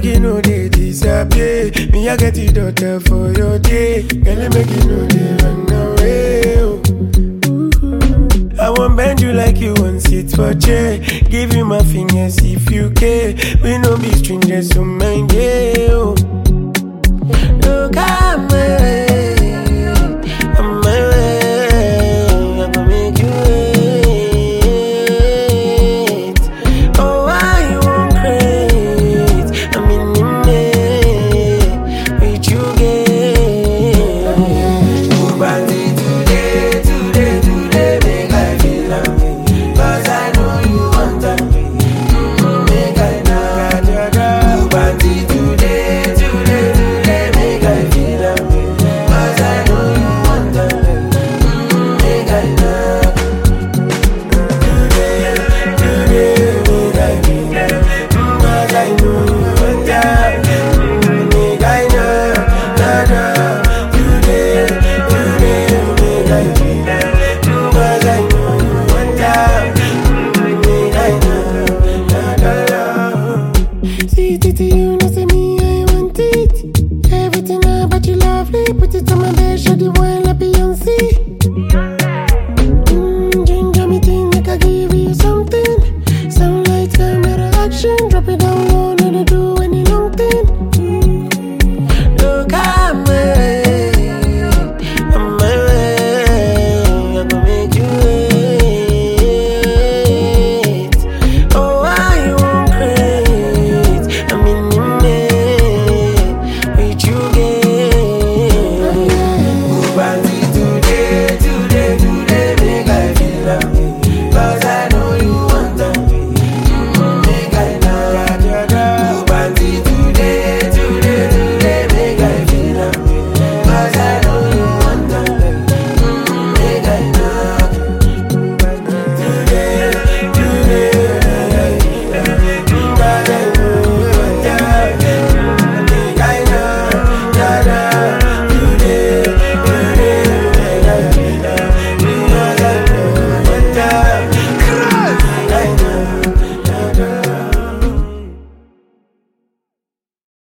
you know they disappear. Me, I get it daughter for your day. Girl, you make you know they run away. Oh. I won't bend you like you want sit for chair. Give you my fingers if you care. We no be strangers, so mind you. Look out.